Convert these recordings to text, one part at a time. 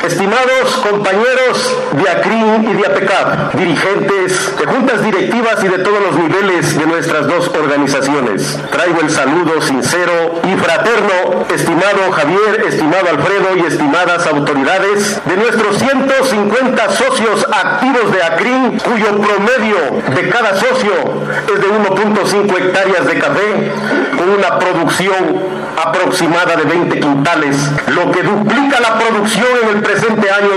Estimados compañeros de ACRIN y de APECAP, dirigentes de juntas directivas y de todos los niveles de nuestras dos organizaciones, traigo el saludo sincero y fraterno, estimado Javier, estimado Alfredo y estimadas autoridades de nuestros 150 socios activos de ACRIN, cuyo promedio de cada socio es de 1.5 hectáreas de café, con una producción aproximada de 20 quintales, lo que duplica la producción en el presente año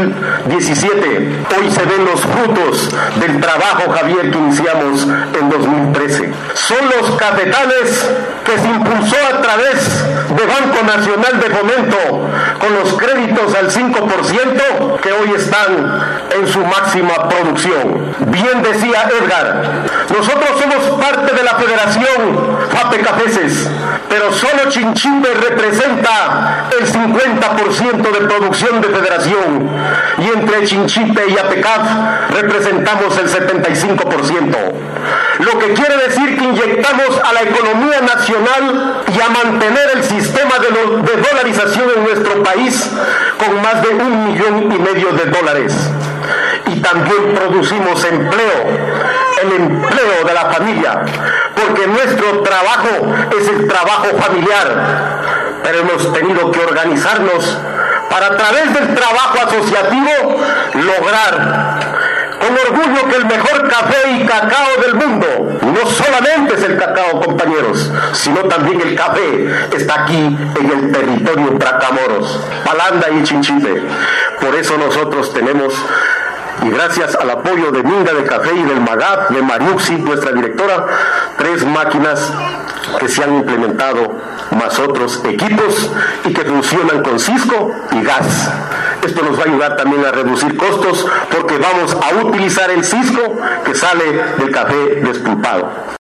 2017. Hoy se ven los frutos del trabajo, Javier, que iniciamos en 2013. Son los cafetales que se impulsó a través de Banco Nacional de Fomento con los créditos al 5% que hoy están en su máxima producción. Bien decía Edgar, nosotros somos parte de la Federación FAPECAFESES, pero solo Chinchipe representa el 50% de producción de federación y entre Chinchipe y APECAF representamos el 75%. Lo que quiere decir que inyectamos a la economía nacional y a mantener el sistema de dolarización en nuestro país con más de $1,5 millones. Y también producimos empleo, el empleo de la familia, porque nuestro trabajo es el trabajo familiar, pero hemos tenido que organizarnos para a través del trabajo asociativo lograr con orgullo que el mejor café y cacao del mundo, no solamente es el cacao, compañeros, sino también el café está aquí en el territorio Bracamoros, Palanda y Chinchipe. Por eso nosotros tenemos, y gracias al apoyo de Minga de Café y del MAGAP, de Mariuxi, nuestra directora, 3 máquinas que se han implementado, más otros equipos y que funcionan con Cisco y gas. Esto nos va a ayudar también a reducir costos porque vamos a utilizar el Cisco que sale del café despulpado.